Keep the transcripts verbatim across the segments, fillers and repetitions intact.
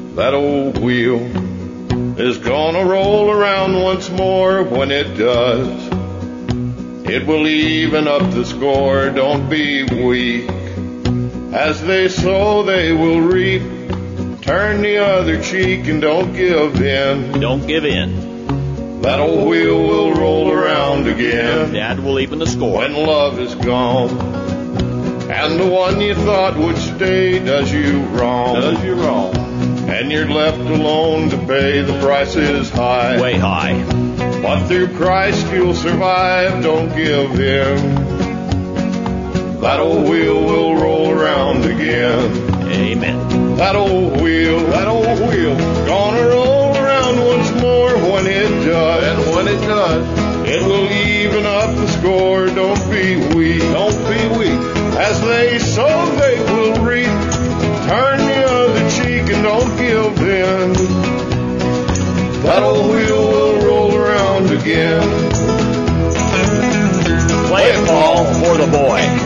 That old wheel is gonna roll around once more. When it does, it will even up the score. Don't be weak. As they sow, they will reap. Turn the other cheek and don't give in. Don't give in. That old wheel will roll around again. Dad will even the score. When love is gone, and the one you thought would stay does you wrong. Does you wrong. And you're left alone to pay. The price is high. Way high. But through Christ you'll survive. Don't give in. That old wheel will roll around again. Amen. That old wheel, that old wheel, gonna roll around once more. When it does, and when it does, it will even up the score. Don't be weak, don't be weak. As they sow, they will reap. Turn the other cheek and don't give in. That old wheel will roll around again. Play it, Paul, for the boy.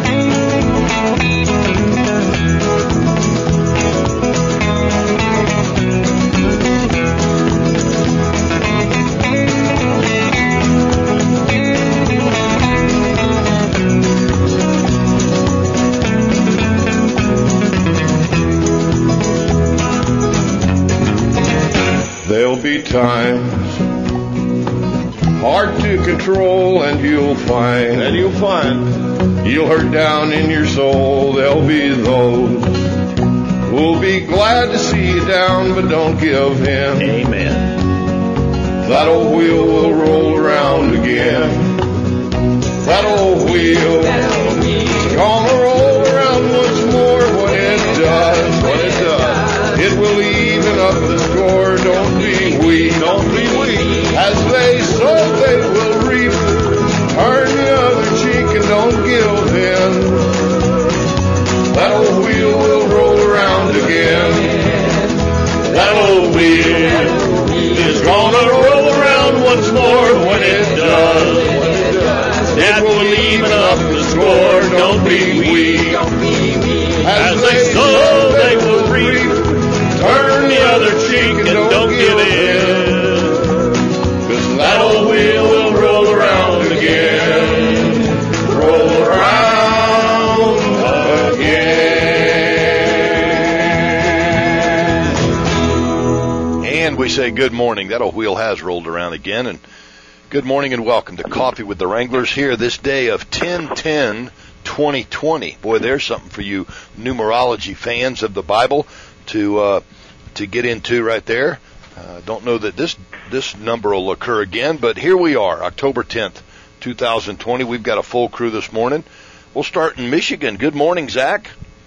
There'll be times hard to control, and you'll find, and you'll find, you'll hurt down in your soul. There'll be those who'll be glad to see you down, but don't give in. Amen. That old wheel will roll around again. That old wheel, it's gonna roll around once more. When it does, when it does, it will even up the score. Don't be weak, don't be weak. As they sow, they will reap. Turn the other cheek and don't give in. That old wheel will roll around again. That old wheel is gonna roll around once more. When it does, it will even up the score. Don't be weak. As they sow, they will reap. Turn the other cheek and don't give in. 'Cause that old wheel will roll around again. Roll around again. And we say good morning. That old wheel has rolled around again. And good morning and welcome to Coffee with the Wranglers here this day of ten ten twenty twenty. Boy, there's something for you numerology fans of the Bible to uh, to get into right there. Uh, don't know that this this number will occur again, but here we are, October tenth, twenty twenty. We've got a full crew this morning. We'll start in Michigan. Good morning, Zach.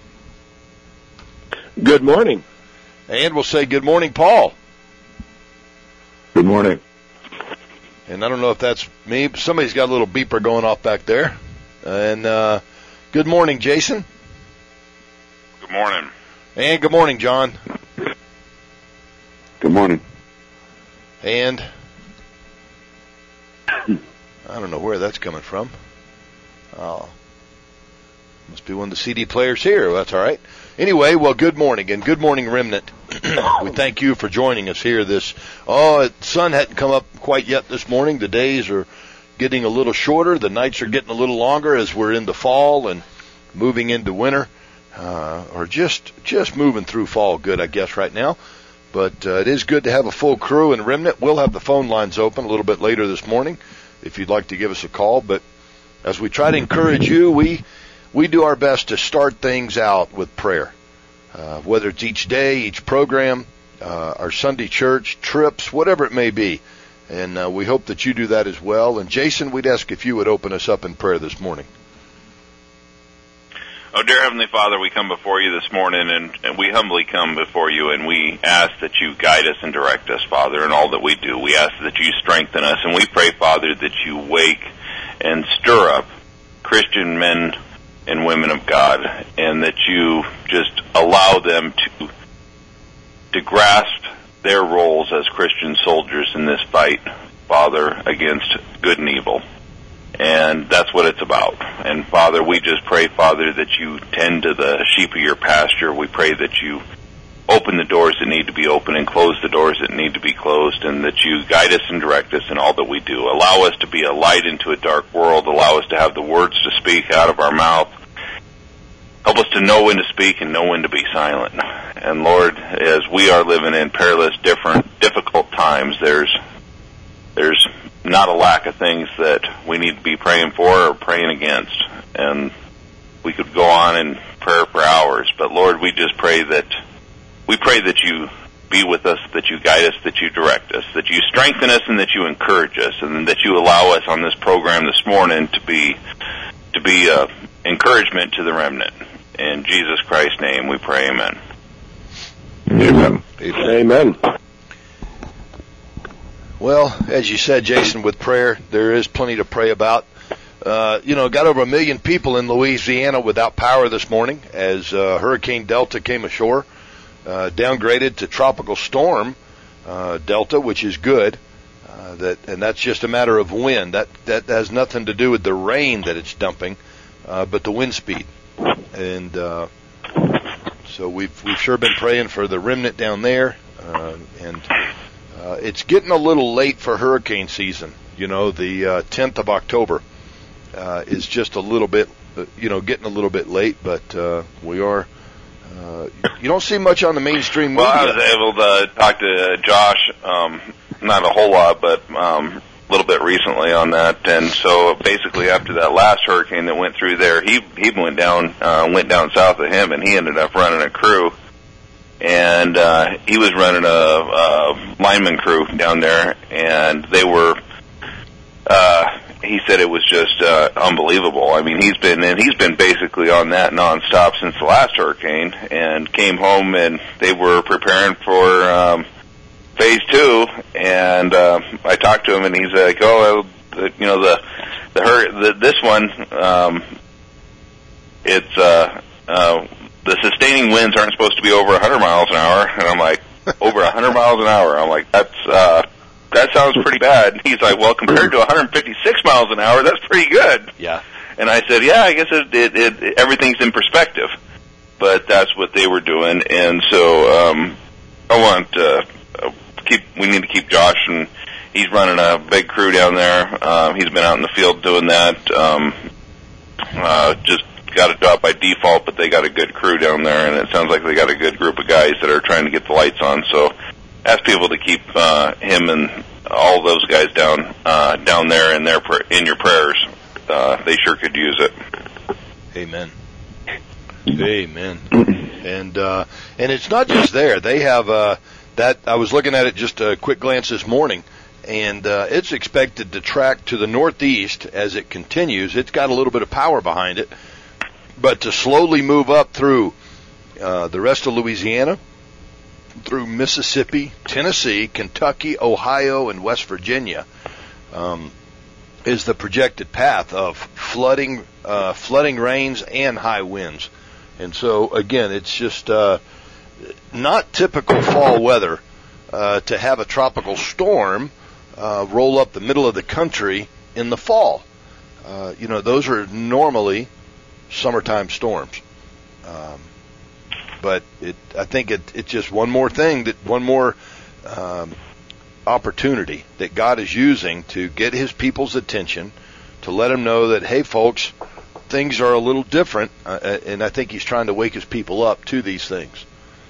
Good morning. And we'll say good morning, Paul. Good morning. And I don't know if that's me, but somebody's got a little beeper going off back there. And uh, good morning, Jason. Good morning. And good morning, John. Good morning. And I don't know where that's coming from. Oh, must be one of the C D players here. Well, that's all right. Anyway, well, good morning, and good morning, Remnant. We thank you for joining us here this, oh, the sun hadn't come up quite yet this morning. The days are getting a little shorter. The nights are getting a little longer as we're into fall and moving into winter, uh, or just, just moving through fall good, I guess, right now. But uh, it is good to have a full crew and Remnant. We'll have the phone lines open a little bit later this morning if you'd like to give us a call. But as we try to encourage you, we we do our best to start things out with prayer, uh, whether it's each day, each program, uh, our Sunday church, trips, whatever it may be. And uh, we hope that you do that as well. And Jason, we'd ask if you would open us up in prayer this morning. Oh, dear Heavenly Father, we come before you this morning, and, and we humbly come before you, and we ask that you guide us and direct us, Father, in all that we do. We ask that you strengthen us, and we pray, Father, that you wake and stir up Christian men and women of God, and that you just allow them to to grasp their roles as Christian soldiers in this fight, Father, against good and evil. And that's what it's about. And, Father, we just pray, Father, that you tend to the sheep of your pasture. We pray that you open the doors that need to be open and close the dours that need to be closed, and that you guide us and direct us in all that we do. Allow us to be a light into a dark world. Allow us to have the words to speak out of our mouth. Help us to know when to speak and know when to be silent. And Lord, as we are living in perilous, different, difficult times, there's there's not a lack of things that we need to be praying for or praying against. And we could go on in prayer for hours, but Lord, we just pray that we pray that you be with us, that you guide us, that you direct us, that you strengthen us, and that you encourage us, and that you allow us on this program this morning to be to be a encouragement to the remnant. In Jesus Christ's name we pray, amen. Amen. Amen. Well, as you said, Jason, with prayer, there is plenty to pray about. Uh, you know, got over a million people in Louisiana without power this morning as uh, Hurricane Delta came ashore, uh, downgraded to tropical storm uh, Delta, which is good. Uh, that and that's just a matter of wind. That that has nothing to do with the rain that it's dumping, uh, but the wind speed. And uh, so we've we've sure been praying for the remnant down there, uh, and uh, it's getting a little late for hurricane season. You know, the uh, tenth of October uh, is just a little bit, uh, you know, getting a little bit late, but uh, we are. Uh, you don't see much on the mainstream media. Well, I was able to talk to Josh, um, not a whole lot, but um, a little bit recently on that, and so basically after that last hurricane that went through there, he he went down uh, went down south of him, and he ended up running a crew, and uh, he was running a, a lineman crew down there, and they were. Uh, he said it was just uh, unbelievable. I mean, he's been and he's been basically on that nonstop since the last hurricane, and came home and they were preparing for. Um, Phase two, and uh, I talked to him, and he's like, "Oh, uh, you know, the the, hur- the this one, um, it's uh, uh, the sustaining winds aren't supposed to be over one hundred miles an hour." And I'm like, "Over one hundred miles an hour?" I'm like, "That's uh, that sounds pretty bad." And he's like, "Well, compared to one hundred fifty-six miles an hour, that's pretty good." Yeah. And I said, "Yeah, I guess it, it, it everything's in perspective." But that's what they were doing, and so um, I want. Uh, Keep, we need to keep Josh, and he's running a big crew down there. Um, he's been out in the field doing that. Um, uh, just got a job by default, but they got a good crew down there, and it sounds like they got a good group of guys that are trying to get the lights on. So ask people to keep uh, him and all those guys down uh, down there in their in your prayers. Uh, they sure could use it. Amen. Amen. And uh, and it's not just there. They have. Uh, That I was looking at it just a quick glance this morning, and uh, it's expected to track to the northeast as it continues. It's got a little bit of power behind it, but to slowly move up through uh, the rest of Louisiana, through Mississippi, Tennessee, Kentucky, Ohio, and West Virginia um, is the projected path of flooding, uh, flooding rains and high winds. And so, again, it's just... Uh, not typical fall weather uh, to have a tropical storm uh, roll up the middle of the country in the fall. Uh, you know, those are normally summertime storms. Um, but it, I think it, it's just one more thing, that one more um, opportunity that God is using to get his people's attention, to let them know that, hey, folks, things are a little different, uh, and I think he's trying to wake his people up to these things.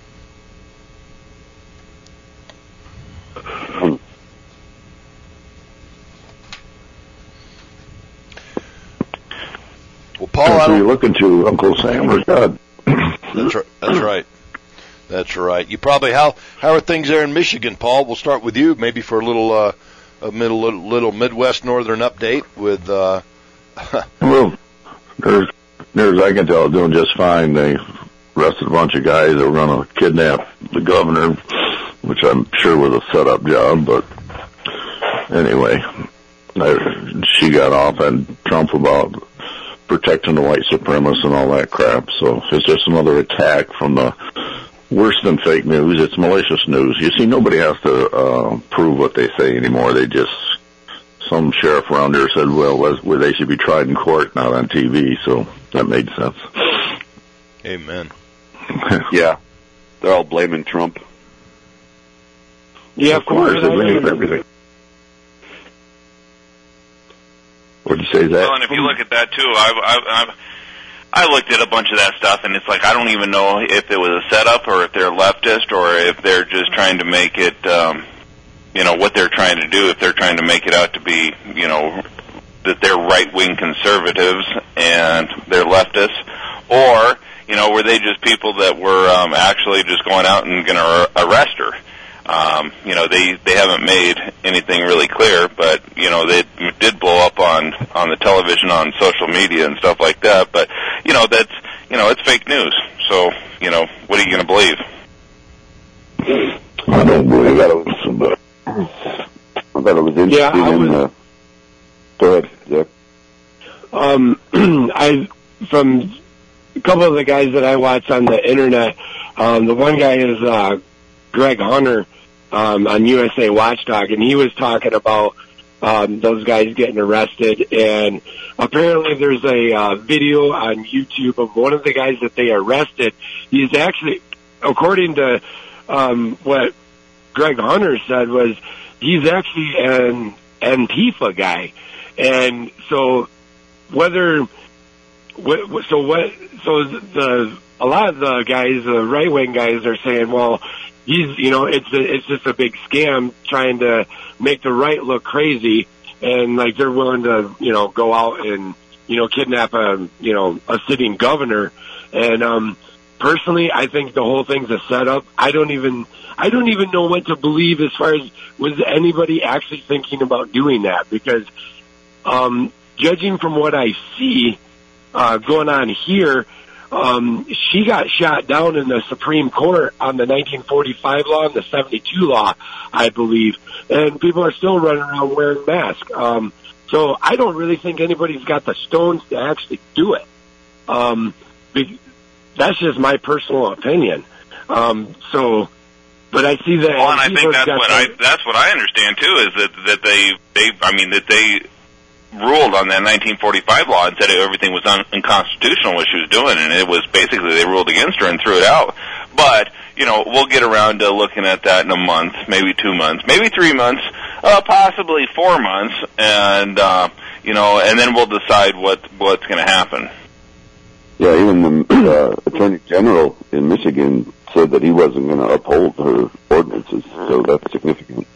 Well, Paul, I don't... Are you looking to Uncle Sam or God? That's right. That's right. That's right. You probably how how are things there in Michigan, Paul? We'll start with you, maybe for a little uh, a middle little, little Midwest Northern update with. Uh... well, there's there's I can tell doing just fine. They arrested a bunch of guys that were going to kidnap the governor, which I'm sure was a setup job, but anyway, I, she got off on Trump about protecting the white supremacists and all that crap, so it's just another attack from the worse than fake news. It's malicious news. You see, nobody has to uh, prove what they say anymore. They just, some sheriff around there said, well, well, they should be tried in court, not on T V, so that made sense. Amen. Yeah. they're all blaming Trump. Yeah, of, of course. course they blame him for everything. What'd you say, Zach? Well, and if you look at that, too, I've, I've, I've, I looked at a bunch of that stuff, and it's like I don't even know if it was a setup or if they're leftist or if they're just trying to make it, um, you know, what they're trying to do, if they're trying to make it out to be, you know, that they're right-wing conservatives and they're leftists, or, you know, were they just people that were um, actually just going out and going to arrest her? Um, you know, they, they haven't made anything really clear, but, you know, they did blow up on, on the television, on social media and stuff like that. But, you know, that's, you know, it's fake news. So, you know, what are you going to believe? I don't believe I thought it was, I thought it was interesting. Yeah, I was, in, uh, go ahead, Zach. Um, I, from a couple of the guys that I watch on the internet, um, the one guy is, uh, Greg Hunter, um, on U S A Watchdog, and he was talking about, um, those guys getting arrested, and apparently there's a, uh, video on YouTube of one of the guys that they arrested. He's actually, according to, um, what Greg Hunter said, was he's actually an Antifa guy. And so whether, so what, so the, a lot of the guys, the right-wing guys are saying, well, he's, you know, it's a, it's just a big scam trying to make the right look crazy, and like they're willing to, you know, go out and, you know, kidnap a, you know, a sitting governor. And um, personally, I think the whole thing's a setup. I don't even, I don't even know what to believe as far as was anybody actually thinking about doing that, because um, judging from what I see uh, going on here. Um, she got shot down in the Supreme Court on the nineteen forty-five law and the seventy-two law, I believe, and people are still running around wearing masks. Um, so I don't really think anybody's got the stones to actually do it. Um, that's just my personal opinion. Um, so, but I see that. Well, and I think that's what I that's what I understand too, is that that they they I mean that they. ruled on that nineteen forty-five law and said everything was un- unconstitutional what she was doing, and it was basically they ruled against her and threw it out. But, you know, we'll get around to looking at that in a month, maybe two months, maybe three months, uh, possibly four months, and, uh, you know, and then we'll decide what what's going to happen. Yeah, even the uh, Attorney General in Michigan said that he wasn't going to uphold her ordinances, so that's significant.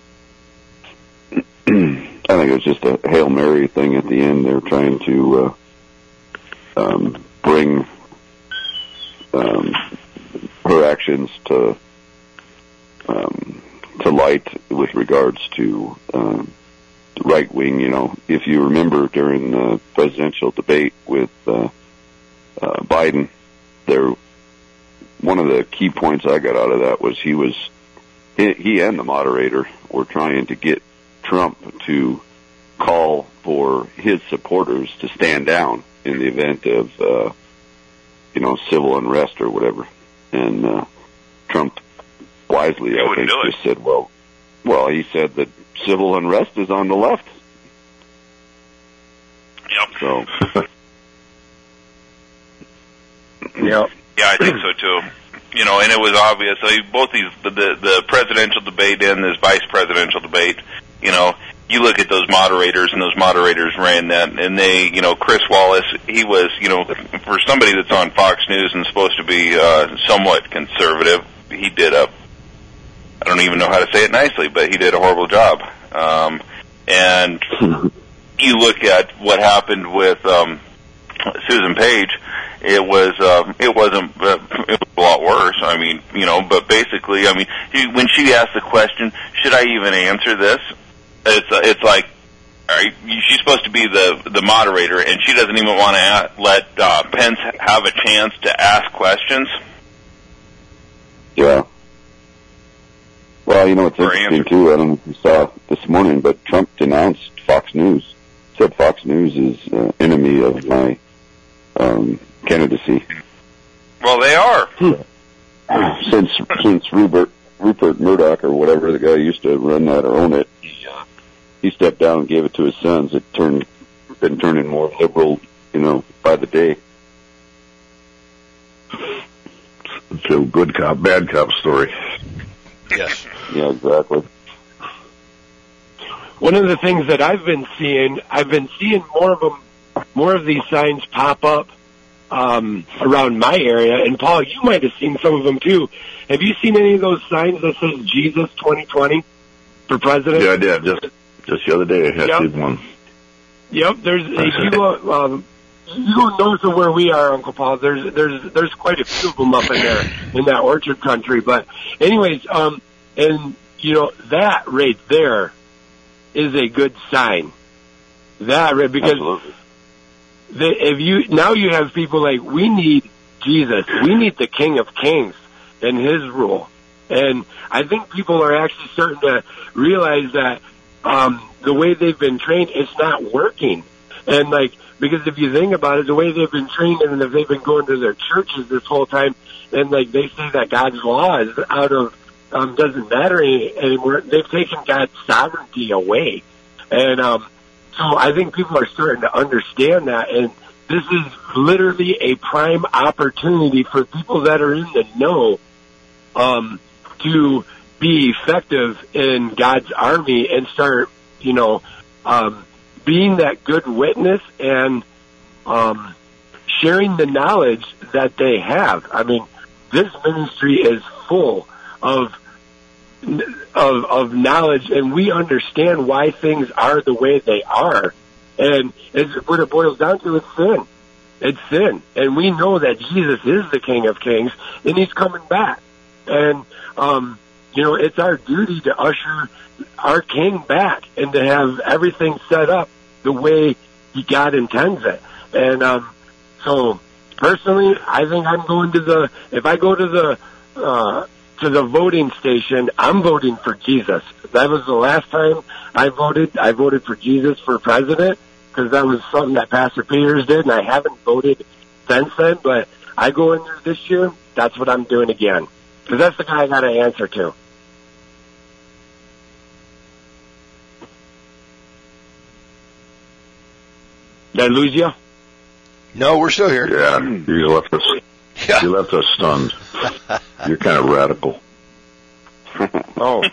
I think it was just a Hail Mary thing at the end. They're trying to uh, um, bring um, her actions to um, to light with regards to um, right wing. You know, if you remember during the presidential debate with uh, uh, Biden, there one of the key points I got out of that was he was he, he and the moderator were trying to get Trump to call for his supporters to stand down in the event of, uh, you know, civil unrest or whatever. And uh, Trump wisely, he I think, just said, well, well, he said that civil unrest is on the left. Yep. So. Yep. Yeah, I think so too. You know, and it was obvious. I mean, both these, the, the presidential debate and this vice presidential debate, you know, you look at those moderators, and those moderators ran that, and they, you know, Chris Wallace, he was, you know, for somebody that's on Fox News and supposed to be uh, somewhat conservative, he did a, I don't even know how to say it nicely, but he did a horrible job. Um, and you look at what happened with um, Susan Page, it was, um, it wasn't, uh, it was a lot worse. I mean, you know, but basically, I mean, he, when she asked the question, should I even answer this? It's, uh, it's like, all right, she's supposed to be the, the moderator, and she doesn't even want to a- let, uh, Pence have a chance to ask questions. Yeah. Well, you know, it's interesting, too. I don't know if you saw this morning, but Trump denounced Fox News. Said Fox News is an uh, enemy of my um, candidacy. Well, they are. Since since Rupert, Rupert Murdoch, or whatever the guy used to run that or own it, he, uh, he stepped down and gave it to his sons. It turned been turning more liberal, you know, by the day. So good cop, bad cop story. Yes. Yeah, exactly. One of the things that I've been seeing, I've been seeing more of them, more of these signs pop up um, around my area. And Paul, you might have seen some of them too. Have you seen any of those signs that says Jesus twenty twenty for president? Yeah, I did. Just just the other day, I had Yep. seen one. Yep. There's if you go, um, you go north of where we are, Uncle Paul. There's there's there's quite a few of them up in there in that orchard country. But anyways, um, and you know that right there is a good sign. That right because Absolutely. the, if you now you have people like we need Jesus, we need the King of Kings and His rule, and I think people are actually starting to realize that um, the way they've been trained, it's not working, and like because if you think about it, the way they've been trained and if they've been going to their churches this whole time, and like they say that God's law is out of um, doesn't matter any, anymore. They've taken God's sovereignty away, and um, so I think people are starting to understand that, and this is literally a prime opportunity for people that are in the know um, to be effective in God's army and start, you know, um, being that good witness and um, sharing the knowledge that they have. I mean, this ministry is full of of of knowledge, and we understand why things are the way they are. And it's, what it boils down to is sin. It's sin. And we know that Jesus is the King of Kings, and He's coming back. And, um, you know, it's our duty to usher our King back and to have everything set up the way He God intends it. And um, so, personally, I think I'm going to the, if I go to the, uh, to the voting station, I'm voting for Jesus. That was the last time I voted. I voted for Jesus for president because that was something that Pastor Peters did, and I haven't voted since then. But I go in there this year, that's what I'm doing again because that's the guy I got to answer to. Did I lose you? No, we're still here. Yeah, you left us. Yeah. You left us stunned. You're kind of radical. Oh.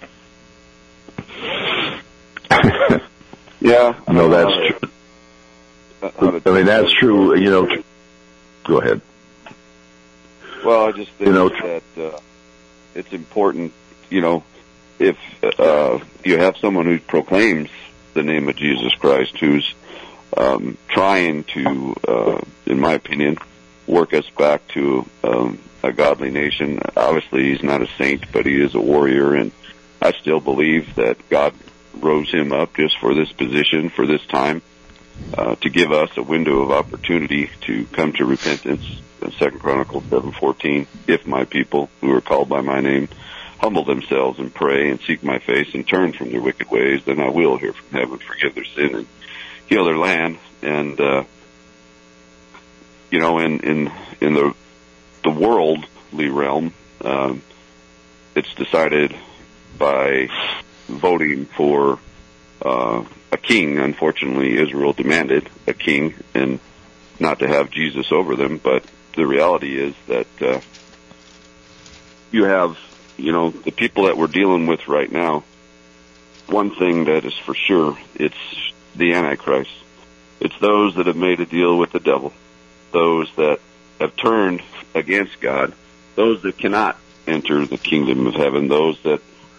Yeah. No, that's true. I mean, that's true. You know. Go ahead. Well, I just think You know, that uh, it's important, you know, if uh, you have someone who proclaims the name of Jesus Christ, who's um, trying to, uh, in my opinion, work us back to um, a godly nation. Obviously, he's not a saint, but he is a warrior, and I still believe that God rose him up just for this position, for this time, uh, to give us a window of opportunity to come to repentance. Second Chronicles seven fourteen, if my people who are called by my name humble themselves and pray and seek my face and turn from their wicked ways, then I will hear from heaven, forgive their sin, and heal their land. And uh, you know, in in in the the worldly realm, um, it's decided by voting for uh, a king. Unfortunately, Israel demanded a king and not to have Jesus over them, but the reality is that uh, you have, you know, the people that we're dealing with right now, one thing that is for sure, it's the Antichrist. It's those that have made a deal with the devil, those that have turned against God, those that cannot enter the kingdom of heaven, those that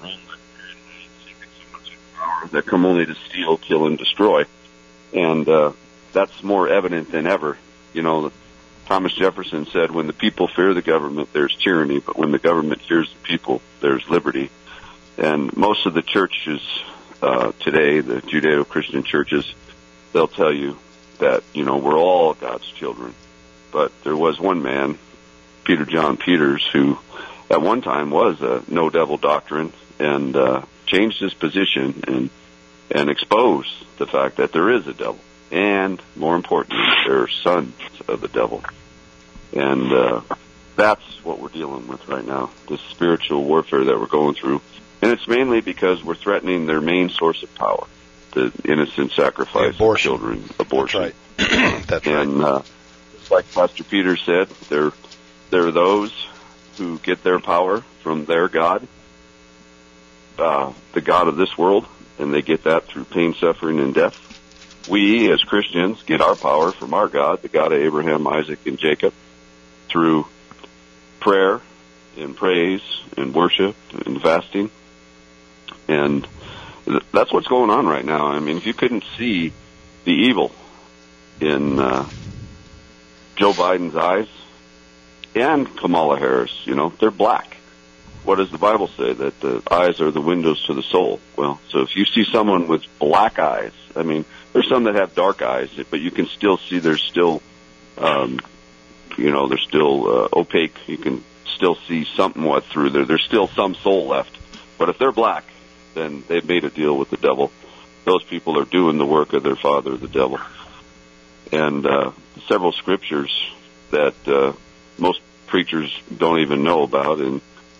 that come only to steal, kill, and destroy. And uh, that's more evident than ever. You know, Thomas Jefferson said, when the people fear the government, there's tyranny, but when the government fears the people, there's liberty. And most of the churches uh, today, the Judeo-Christian churches, they'll tell you that, you know, we're all God's children. But there was one man, Peter John Peters, who at one time was a no-devil doctrine and uh, changed his position and and exposed the fact that there is a devil. And more importantly, they're sons of the devil. And uh, that's what we're dealing with right now, this spiritual warfare that we're going through. And it's mainly because we're threatening their main source of power, the innocent sacrifice of children, abortion. That's right. That's and right. Uh, like Pastor Peter said, there, there are those who get their power from their God, uh, the God of this world, and they get that through pain, suffering, and death. We, as Christians, get our power from our God, the God of Abraham, Isaac, and Jacob, through prayer and praise and worship and fasting. And th- that's what's going on right now. I mean, if you couldn't see the evil in uh, Joe Biden's eyes and Kamala Harris, you know, they're black. What does the Bible say? That the eyes are the windows to the soul. Well, so if you see someone with black eyes, I mean, there's some that have dark eyes, but you can still see there's still, um, you know, they're still uh, opaque. You can still see somewhat through there. There's still some soul left. But if they're black, then they've made a deal with the devil. Those people are doing the work of their father, the devil. And uh, several scriptures that uh, most preachers don't even know about. And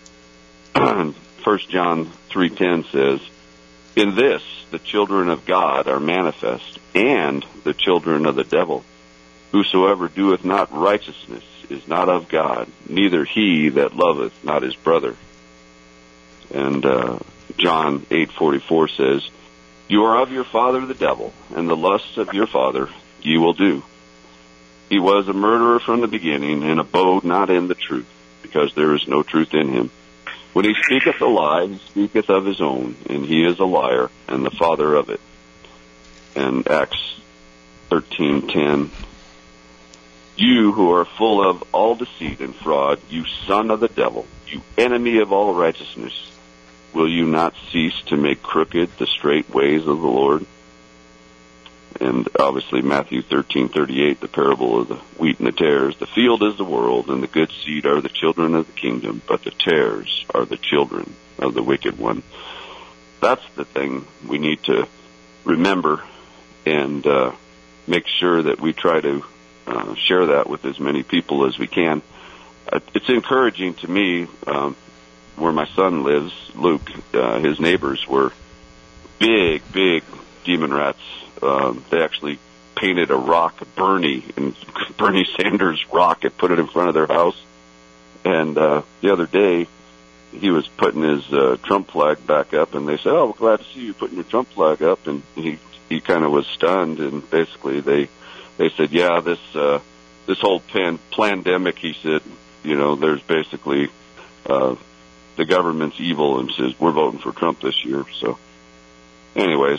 First John three ten says, "In this the children of God are manifest, and the children of the devil. Whosoever doeth not righteousness is not of God, neither he that loveth not his brother." And uh, John eight forty-four says, "You are of your father the devil, and the lusts of your father ye will do. He was a murderer from the beginning, and abode not in the truth, because there is no truth in him. When he speaketh a lie, he speaketh of his own, and he is a liar, and the father of it." And Acts thirteen ten, "You who are full of all deceit and fraud, you son of the devil, you enemy of all righteousness, will you not cease to make crooked the straight ways of the Lord?" And obviously Matthew thirteen thirty-eight, the parable of the wheat and the tares. "The field is the world, and the good seed are the children of the kingdom, but the tares are the children of the wicked one." That's the thing we need to remember and uh, make sure that we try to uh, share that with as many people as we can. Uh, it's encouraging to me, um, where my son lives, Luke, uh, his neighbors were big, big demon rats. Um, they actually painted a rock, Bernie, and Bernie Sanders rock, and put it in front of their house. And uh, the other day, he was putting his uh, Trump flag back up, and they said, "Oh, we're glad to see you putting your Trump flag up." And he he kind of was stunned, and basically they they said, "Yeah, this uh, this whole pan pandemic," he said, "you know, there's basically uh, the government's evil," and says, "We're voting for Trump this year." So, anyways.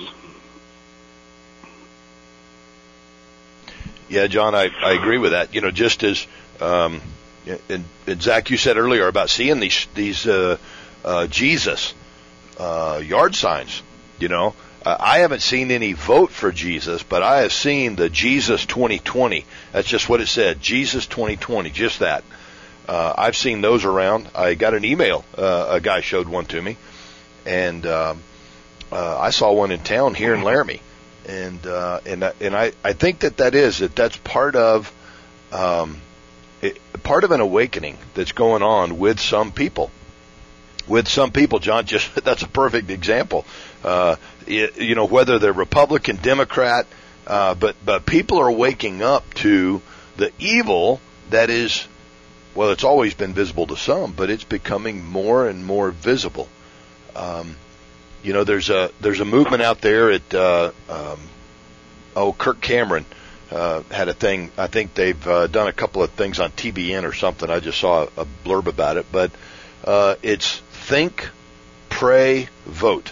Yeah, John, I, I agree with that. You know, just as, um, and, and Zach, you said earlier about seeing these, these, uh, uh, Jesus, uh, yard signs, you know, uh, I haven't seen any vote for Jesus, but I have seen the Jesus twenty twenty. That's just what it said. Jesus twenty twenty, just that. Uh, I've seen those around. I got an email. Uh, a guy showed one to me, and, um, uh, I saw one in town here in Laramie. And, uh, and, and I, I think that that is, that that's part of, um, it, part of an awakening that's going on with some people. With some people, John, just, that's a perfect example. Uh, it, you know, whether they're Republican, Democrat, uh, but, but people are waking up to the evil that is, well, it's always been visible to some, but it's becoming more and more visible. Um, You know, there's a there's a movement out there at uh, um, oh Kirk Cameron uh, had a thing. I think they've uh, done a couple of things on T B N or something. I just saw a, a blurb about it, but uh, it's think, pray, vote.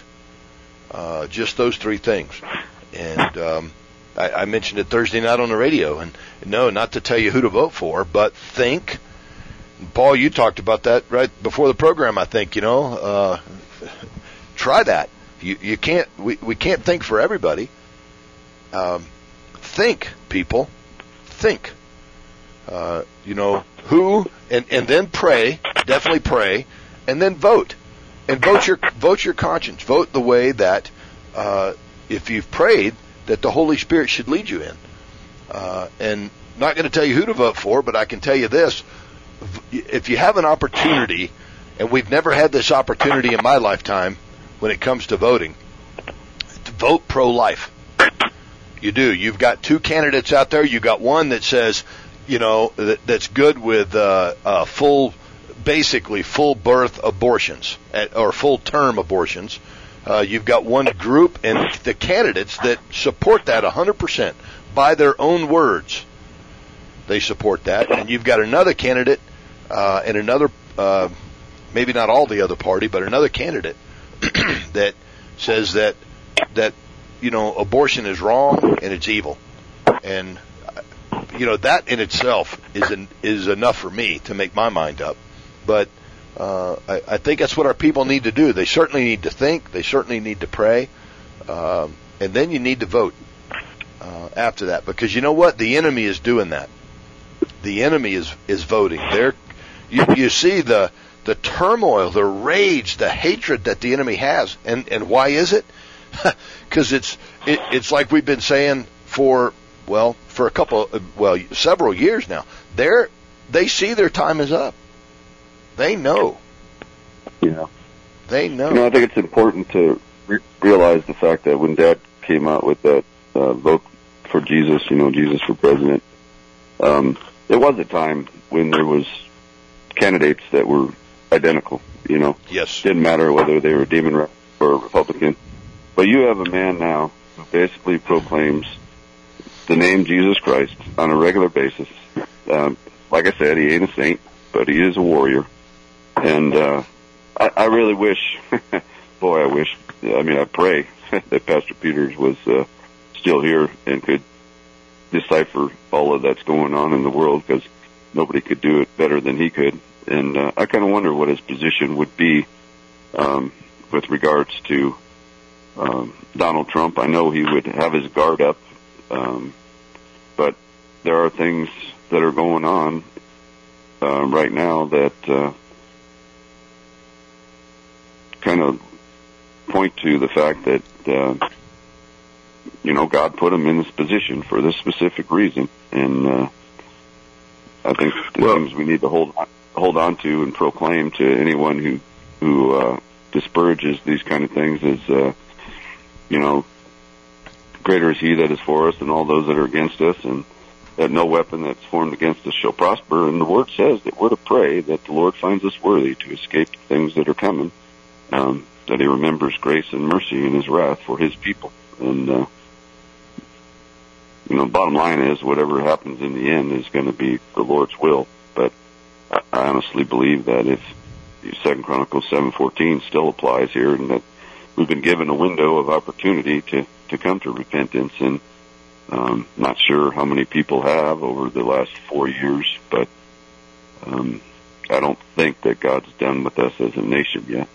Uh, just those three things. And um, I, I mentioned it Thursday night on the radio. And no, not to tell you who to vote for, but think. Paul, you talked about that right before the program. I think you know. Uh, Try that. You you can't. We, we can't think for everybody. Um, think, people. Think. Uh, you know who, and, and then pray. Definitely pray, and then vote, and vote your vote your conscience. Vote the way that uh, if you've prayed, that the Holy Spirit should lead you in. Uh, and not going to tell you who to vote for, but I can tell you this: if you have an opportunity, and we've never had this opportunity in my lifetime. When it comes to voting, to vote pro-life. You do. You've got two candidates out there. You've got one that says, you know, that, that's good with uh, uh, full basically full birth abortions at, or full term abortions. Uh, you've got one group and the candidates that support that one hundred percent by their own words. They support that. And you've got another candidate uh, and another, uh, maybe not all the other party, but another candidate that says that, that, you know, abortion is wrong and it's evil. And, you know, that in itself is an, is enough for me to make my mind up. But uh, I, I think that's what our people need to do. They certainly need to think. They certainly need to pray. Um, and then you need to vote uh, after that. Because you know what? The enemy is doing that. The enemy is, is voting. They're, you, you see the the turmoil, the rage, the hatred that the enemy has. And, and why is it? Because it's it, it's like we've been saying for, well, for a couple, well, several years now. They're, they see their time is up. They know. Yeah. They know. You know, I think it's important to re- realize the fact that when Dad came out with that uh, vote for Jesus, you know, Jesus for president, um, there was a time when there was candidates that were identical, you know. Yes. Didn't matter whether they were Democrat or Republican. But you have a man now who basically proclaims the name Jesus Christ on a regular basis. Um, like I said, he ain't a saint, but he is a warrior. And uh, I, I really wish, boy, I wish, I mean, I pray that Pastor Peters was uh, still here and could decipher all of that's going on in the world, because nobody could do it better than he could. And uh, I kind of wonder what his position would be um, with regards to um, Donald Trump. I know he would have his guard up, um, but there are things that are going on uh, right now that uh, kind of point to the fact that, uh, you know, God put him in this position for this specific reason. And uh, I think the well, things we need to hold on, hold on to and proclaim to anyone who, who uh, disparages these kind of things is, uh, you know, greater is he that is for us than all those that are against us, and that no weapon that's formed against us shall prosper. And the Word says that we're to pray that the Lord finds us worthy to escape the things that are coming, um, that he remembers grace and mercy in his wrath for his people. And, uh, you know, bottom line is whatever happens in the end is going to be the Lord's will. But I, I honestly believe that if Second Chronicles seven fourteen still applies here, and that we've been given a window of opportunity to, to come to repentance. And um, not sure how many people have over the last four years, but um, I don't think that God's done with us as a nation yet.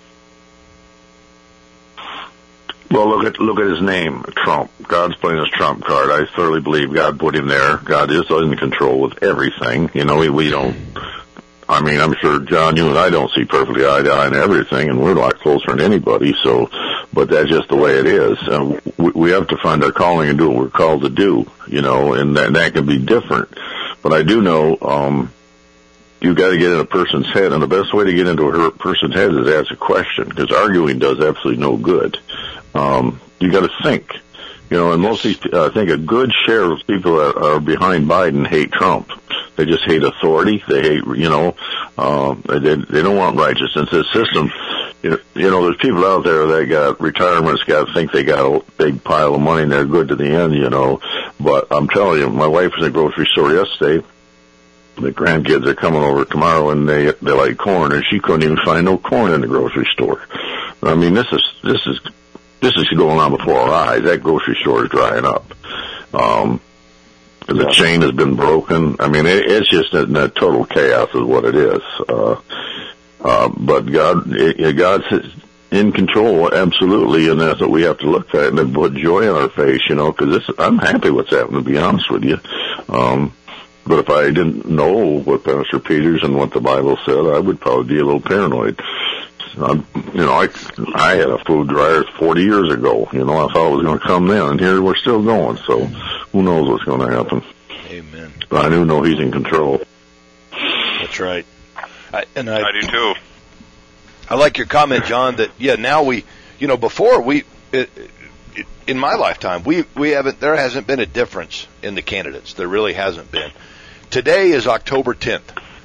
Well, look at look at his name, Trump. God's playing his Trump card. I thoroughly believe God put him there. God is in control with everything. You know, we, we don't. I mean, I'm sure, John, you and I don't see perfectly eye to eye on everything, and we're a lot closer than anybody. So, but that's just the way it is. And we, we have to find our calling and do what we're called to do. You know, and that that can be different. But I do know. um You've got to get in a person's head, and the best way to get into a person's head is ask a question, because arguing does absolutely no good. Um, you got to think, you know, and most of these, I think a good share of people that are behind Biden hate Trump. They just hate authority. They hate, you know, um, they, they don't want righteousness. This system, you know, you know, there's people out there that got retirements, got think they got a big pile of money and they're good to the end, you know. But I'm telling you, my wife was in the grocery store yesterday. The grandkids are coming over tomorrow, and they they like corn, and she couldn't even find no corn in the grocery store. I mean, this is this is this is going on before our eyes. That grocery store is drying up. Um, the yeah. chain has been broken. I mean, it, it's just a, a total chaos, is what it is. Uh, uh, but God, it, God's in control, absolutely, and that's what we have to look at and put joy on our face, you know. Because this, I'm happy what's happening, to be honest with you. Um, But if I didn't know what Pastor Peters and what the Bible said, I would probably be a little paranoid. I'm, you know, I I had a food dryer forty years ago. You know, I thought it was going to come then, and here we're still going. So who knows what's going to happen? Amen. But I do know He's in control. That's right. I, and I, I do too. I like your comment, John. That yeah, now we, you know, before we. It, it, in my lifetime, we we haven't. There hasn't been a difference in the candidates. There really hasn't been. Today is October tenth,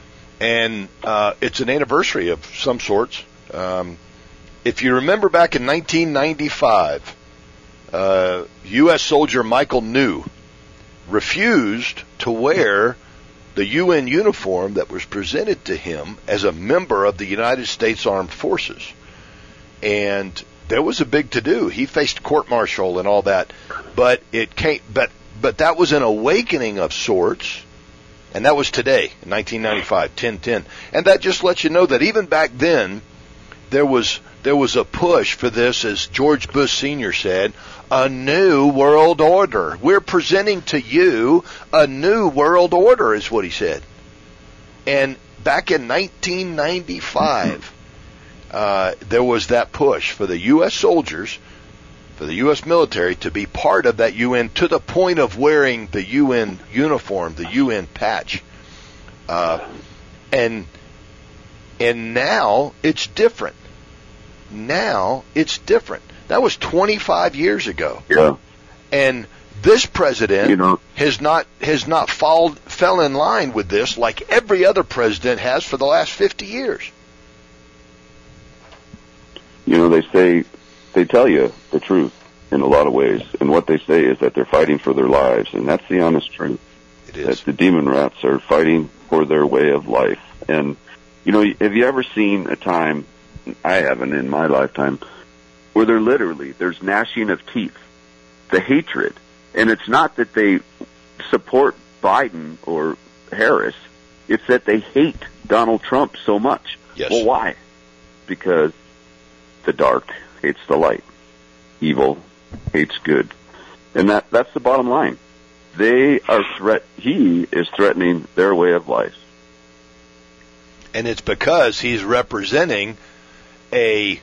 and uh, it's an anniversary of some sorts. Um, if you remember back in nineteen ninety-five, uh, U S soldier Michael New refused to wear the U N uniform that was presented to him as a member of the United States Armed Forces. And there was a big to-do. He faced court-martial and all that, but it came, but, but that was an awakening of sorts. And that was today, in nineteen ninety-five, ten ten. And that just lets you know that even back then, there was there was a push for this, as George Bush Senior said, a new world order. We're presenting to you a new world order, is what he said. And back in nineteen ninety-five, uh, there was that push for the U S soldiers, for the U S military, to be part of that U N, to the point of wearing the U N uniform, the U N patch. Uh, and and now it's different. Now it's different. That was twenty-five years ago. Yeah. And this president you know, has not has not followed, fell in line with this like every other president has for the last fifty years. You know, they say, they tell you the truth in a lot of ways, and what they say is that they're fighting for their lives, and that's the honest truth. It is. That the demon rats are fighting for their way of life. And, you know, have you ever seen a time, I haven't in my lifetime, where they're literally, there's gnashing of teeth, the hatred, and it's not that they support Biden or Harris, it's that they hate Donald Trump so much. Yes. Well, why? Because the dark hates the light. Evil hates good. And that that's the bottom line. They are threat he is threatening their way of life. And it's because he's representing a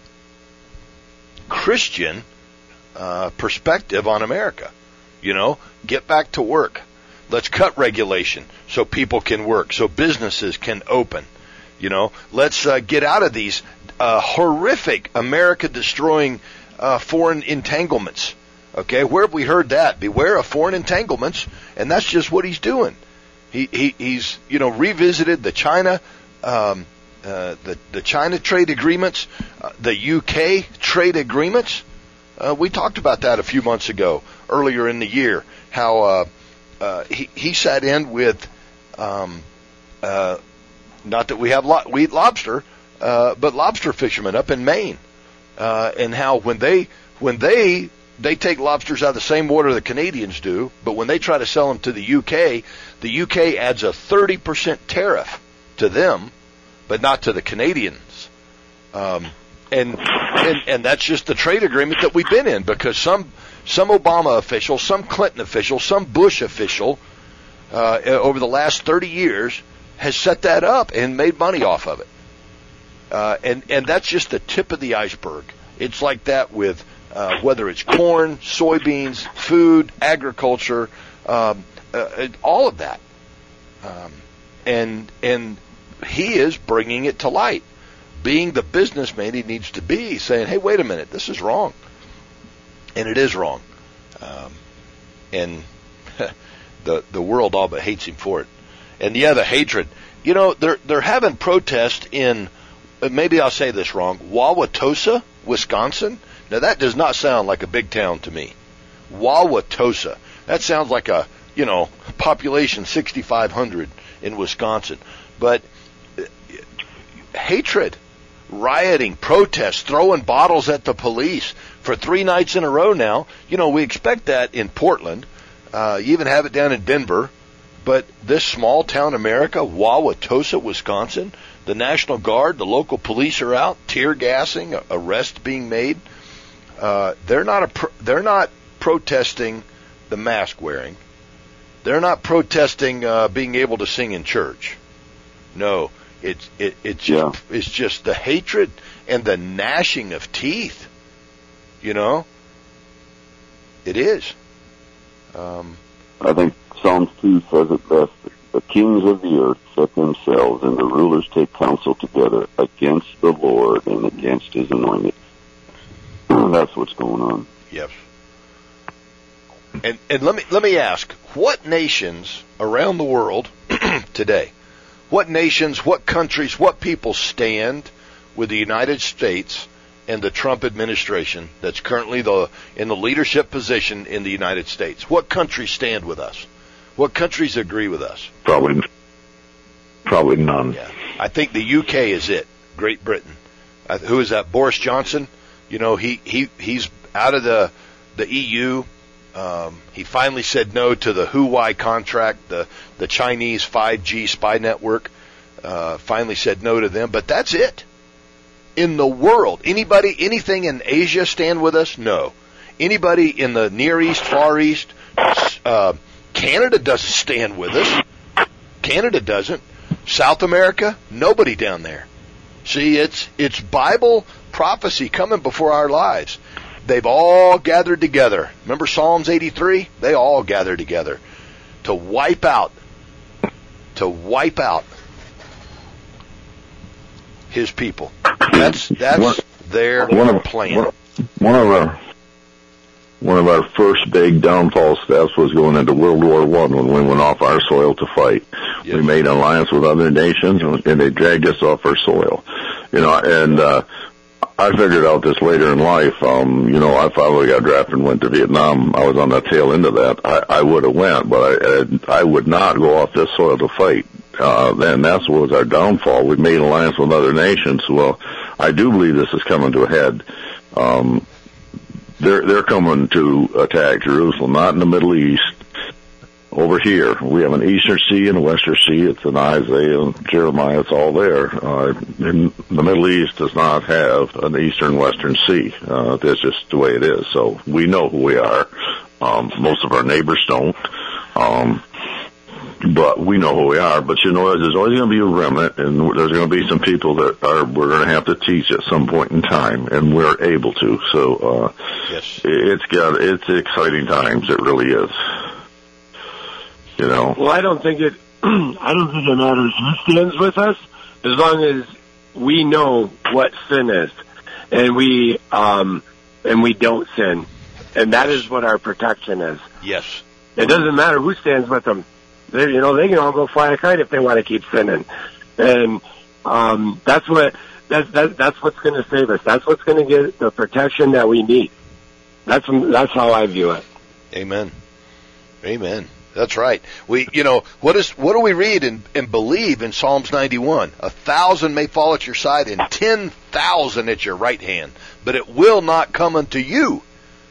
Christian uh, perspective on America. You know, get back to work. Let's cut regulation so people can work, so businesses can open. You know, let's uh, get out of these uh, horrific America-destroying uh, foreign entanglements. Okay, where have we heard that? Beware of foreign entanglements, and that's just what he's doing. He, he he's you know revisited the China um, uh, the the China trade agreements, uh, the U K trade agreements. Uh, we talked about that a few months ago, earlier in the year. How uh, uh, he he sat in with. Um, uh, Not that we have lo- we eat lobster, uh, but lobster fishermen up in Maine, uh, and how when they when they they take lobsters out of the same water the Canadians do, but when they try to sell them to the U K, the U K adds a thirty percent tariff to them, but not to the Canadians, um, and and and that's just the trade agreement that we've been in, because some some Obama official, some Clinton official, some Bush official uh, over the last thirty years has set that up and made money off of it. Uh, and, and that's just the tip of the iceberg. It's like that with uh, whether it's corn, soybeans, food, agriculture, um, uh, all of that. Um, and and he is bringing it to light, being the businessman he needs to be, saying, hey, wait a minute, this is wrong. And it is wrong. Um, and the the world all but hates him for it. And yeah, the hatred. You know, they're they're having protests in, maybe I'll say this wrong, Wauwatosa, Wisconsin. Now that does not sound like a big town to me. Wauwatosa. That sounds like a, you know, population sixty-five hundred in Wisconsin. But uh, hatred, rioting, protests, throwing bottles at the police for three nights in a row now. You know, we expect that in Portland. Uh, you even have it down in Denver. But this small town America, Wauwatosa, Wisconsin, the National Guard, the local police are out, tear gassing, arrests being made. Uh, they're not a pro- they're not protesting the mask wearing. They're not protesting uh, being able to sing in church. No, it's it, it's yeah. just, it's just the hatred and the gnashing of teeth. You know, it is. Um, I think Psalms two says it best. The kings of the earth set themselves, and the rulers take counsel together against the Lord and against his anointed. That's what's going on. Yes. And and let me let me ask, what nations around the world today, what nations, what countries, what people stand with the United States and the Trump administration that's currently the in the leadership position in the United States? What countries stand with us? What countries agree with us? Probably, probably none. Yeah. I think the U K is it. Great Britain. Uh, who is that? Boris Johnson. You know, he, he he's out of the the E U. Um, he finally said no to the Huawei contract, the the Chinese five G spy network. Uh, finally said no to them. But that's it. In the world, anybody, anything in Asia stand with us? No. Anybody in the Near East, Far East? Uh, Canada doesn't stand with us. Canada doesn't. South America? Nobody down there. See, it's it's Bible prophecy coming before our lives. They've all gathered together. Remember Psalms eighty-three? They all gathered together to wipe out, to wipe out his people. That's that's one, their one of, plan. One, one of our one of our first big downfall steps was going into World War One when we went off our soil to fight. Yes. We made an alliance with other nations, and they dragged us off our soil. You know, and uh, I figured out this later in life. Um, you know, if I would have got drafted and went to Vietnam, I was on the tail end of that. I, I would have went, but I, I would not go off this soil to fight. Uh, then that's what was our downfall. We made an alliance with other nations. Well, I do believe this is coming to a head. Um, they're, they're coming to attack Jerusalem, not in the Middle East. Over here, we have an Eastern Sea and a Western Sea. It's in Isaiah and Jeremiah. It's all there. Uh, and the Middle East does not have an Eastern Western Sea. Uh, that's just the way it is. So we know who we are. Um, most of our neighbors don't. Um, But we know who we are. But, you know, there's always going to be a remnant, and there's going to be some people that are we're going to have to teach at some point in time, and we're able to. So uh, yes. it's got it's exciting times. It really is. You know. Well, I don't think it. I don't think it matters who stands with us, as long as we know what sin is, and we um, and we don't sin, and that is what our protection is. Yes. It doesn't matter who stands with them. They, you know, they can all go fly a kite if they want to keep sinning, and um, that's what that's that, that's what's going to save us. That's what's going to get the protection that we need. That's that's how I view it. Amen. Amen. That's right. We, you know, what is what do we read and, and believe in Psalms ninety-one? A thousand may fall at your side and ten thousand at your right hand, but it will not come unto you.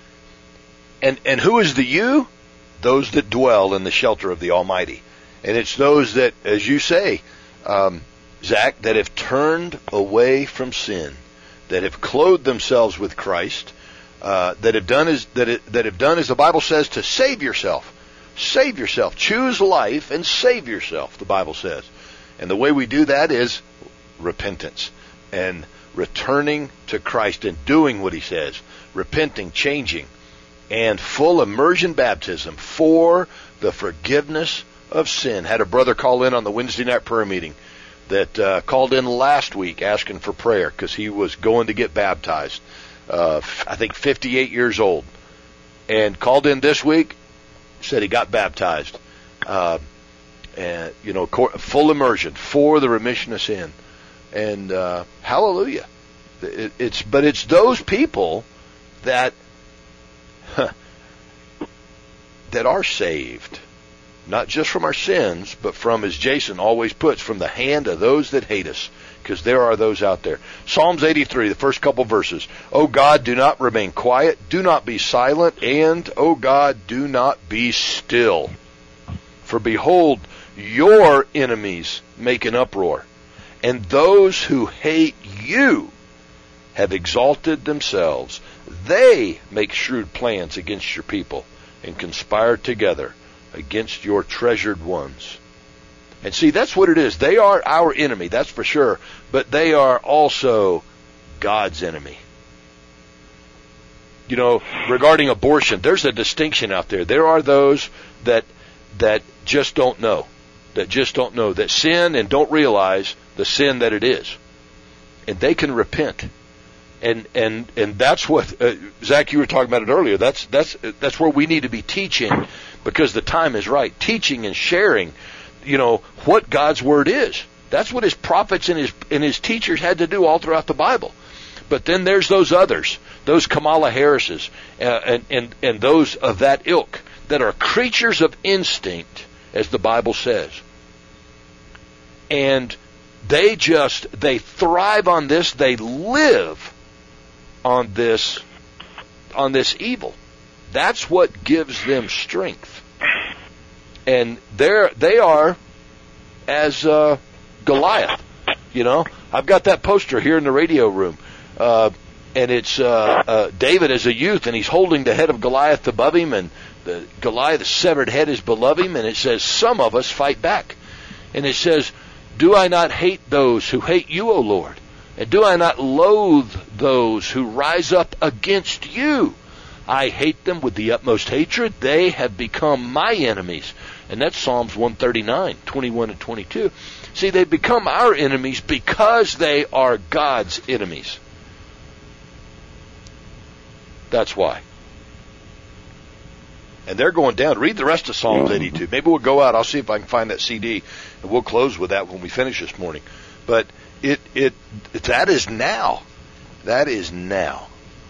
And and who is the you? Those that dwell in the shelter of the Almighty. And it's those that, as you say, um, Zach, that have turned away from sin, that have clothed themselves with Christ, uh, that have done as that it, that have done as the Bible says to save yourself. Save yourself. Choose life and save yourself, the Bible says. And the way we do that is repentance and returning to Christ and doing what He says, repenting, changing, and full immersion baptism for the forgiveness of sin. Had a brother call in on the Wednesday night prayer meeting that uh, called in last week asking for prayer because he was going to get baptized. Uh, I think fifty-eight years old. And called in this week, said he got baptized. Uh, and, you know, full immersion for the remission of sin. And uh, hallelujah. It, it's But it's those people that that are saved, not just from our sins, but from, as Jason always puts, from the hand of those that hate us, because there are those out there. Psalms eighty-three, the first couple verses. O God, do not remain quiet, do not be silent, and, O God, do not be still. For behold, your enemies make an uproar, and those who hate you have exalted themselves. They make shrewd plans against your people and conspire together against your treasured ones. And see, that's what it is. They are our enemy, that's for sure, but they are also God's enemy. You know, regarding abortion, there's a distinction out there. There are those that that just don't know, that just don't know, that sin and don't realize the sin that it is. And they can repent. And and and that's what uh, Zach, you were talking about it earlier. That's that's that's where we need to be teaching, because the time is right. Teaching and sharing. you know, what God's Word is. That's what his prophets and his and his teachers had to do all throughout the Bible. But then there's those others, those Kamala Harrises, uh, and, and, and those of that ilk that are creatures of instinct, as the Bible says. And they just, they thrive on this, they live on this, on this evil. That's what gives them strength. And they're, they are as uh, Goliath, you know. I've got that poster here in the radio room. Uh, and it's uh, uh, David as a youth, and he's holding the head of Goliath above him, and the Goliath's severed head is below him, and it says, some of us fight back. And it says, do I not hate those who hate you, O Lord? And do I not loathe those who rise up against you? I hate them with the utmost hatred. They have become my enemies. And that's Psalms one thirty-nine, twenty-one and twenty-two. See, they become our enemies because they are God's enemies. That's why. And they're going down. Read the rest of Psalms eighty-two. Maybe we'll go out. I'll see if I can find that C D, and we'll close with that when we finish this morning. But it it that is now. That is now.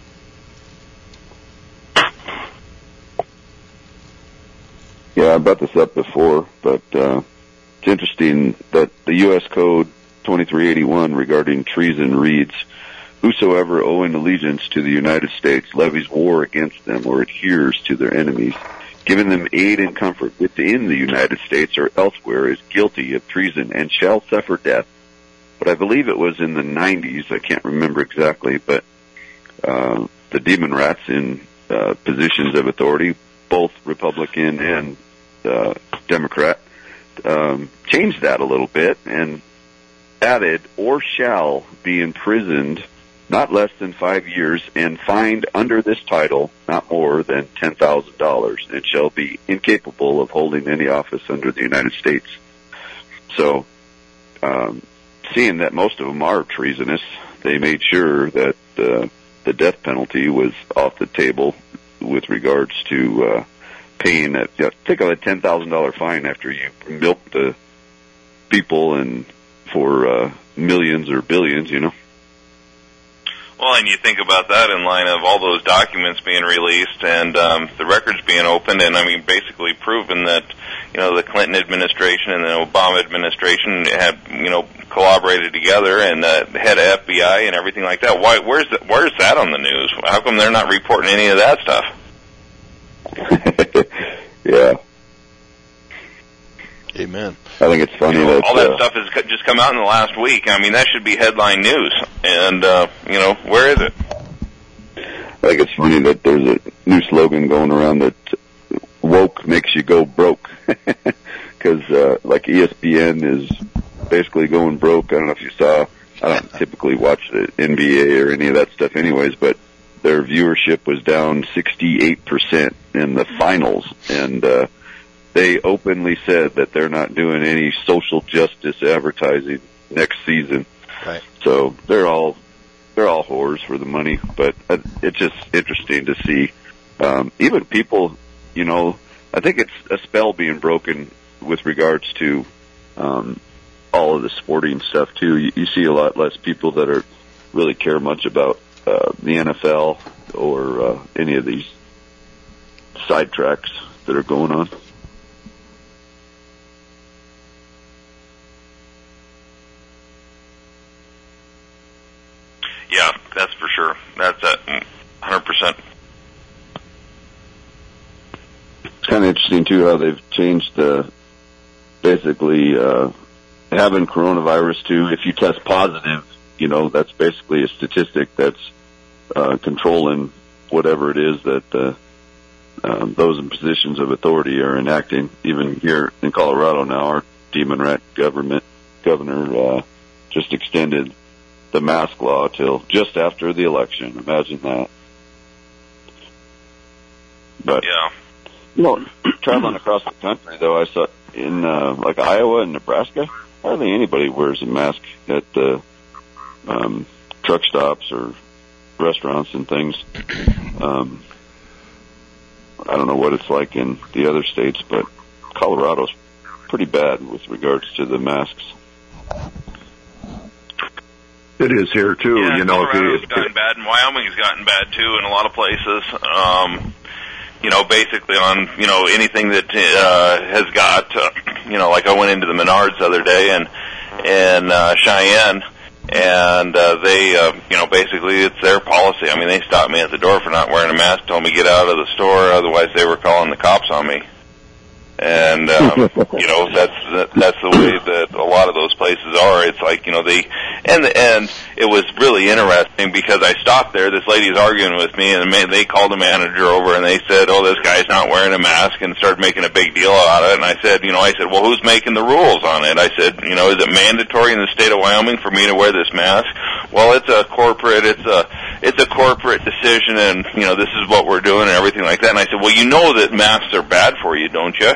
Yeah, I brought this up before, but uh, it's interesting that the U S Code twenty-three eighty-one regarding treason reads, whosoever owing allegiance to the United States levies war against them or adheres to their enemies, giving them aid and comfort within the United States or elsewhere, is guilty of treason and shall suffer death. But I believe it was in the nineties, I can't remember exactly, but uh, the demon rats in uh, positions of authority, both Republican and uh, Democrat, um, changed that a little bit and added, or shall be imprisoned not less than five years and fined under this title not more than ten thousand dollars, and shall be incapable of holding any office under the United States. So, um, seeing that most of them are treasonous, they made sure that uh, the death penalty was off the table with regards to uh, paying that. You know, think of a ten thousand dollars fine after you milk the people and for uh, millions or billions, you know. Well, and you think about that in line of all those documents being released and um, the records being opened, and I mean basically proven that, you know, the Clinton administration and the Obama administration had, you know, collaborated together, and uh, the head of F B I and everything like that. Why? Where's the, where's that on the news? How come they're not reporting any of that stuff? Yeah. Amen. I think it's funny you know, that all that uh, stuff has just come out in the last week. I mean, that should be headline news. And uh, you know, where is it? I think it's funny that there's a new slogan going around that woke makes you go broke, because uh, like E S P N is basically going broke. I don't know if you saw. I don't typically watch the N B A or any of that stuff, anyways, but their viewership was down sixty-eight percent in the finals, and uh, they openly said that they're not doing any social justice advertising next season. Right. So they're all they're all whores for the money, but it's just interesting to see. Um, even people, you know, I think it's a spell being broken with regards to um, all of the sporting stuff too. You, you see a lot less people that are really care much about uh, the N F L or uh, any of these sidetracks that are going on. Yeah, that's for sure. That's at one hundred percent. It's kind of interesting, too, how they've changed the, basically, uh, having coronavirus, too. If you test positive, you know, that's basically a statistic that's uh, controlling whatever it is that uh, uh, those in positions of authority are enacting. Even here in Colorado now, our demon rat government governor uh, just extended the mask law till just after the election. Imagine that. But, yeah. you know, traveling across the country, though, I saw in, uh, like Iowa and Nebraska, hardly anybody wears a mask at the um, truck stops or restaurants and things. Um, I don't know what it's like in the other states, but Colorado's pretty bad with regards to the masks. It is here too. Yeah, you know, Colorado's if you, gotten bad, and Wyoming's gotten bad too in a lot of places. Um, you know, basically on you know anything that uh, has got, uh, you know, like I went into the Menards the other day and and uh, Cheyenne, and uh, they, uh, you know, basically it's their policy. I mean, they stopped me at the door for not wearing a mask, told me to get out of the store, otherwise they were calling the cops on me. And, um, you know, that's, that, that's the way that a lot of those places are. It's like, you know, they, and, and it was really interesting because I stopped there, this lady's arguing with me, and they called the manager over and they said, oh, this guy's not wearing a mask, and started making a big deal out of it. And I said, you know, I said, well, who's making the rules on it? I said, you know, is it mandatory in the state of Wyoming for me to wear this mask? Well, it's a corporate, it's a, it's a corporate decision, and, you know, this is what we're doing and everything like that. And I said, well, you know that masks are bad for you, don't you?